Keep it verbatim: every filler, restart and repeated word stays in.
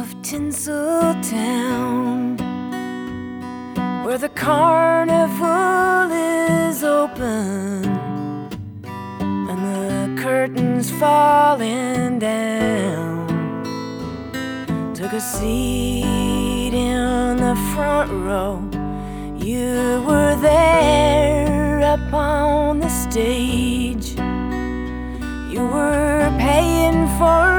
of Tinseltown, where the carnival is open and the curtains falling down. Took a seat in the front row. You were there up on the stage. You were paying for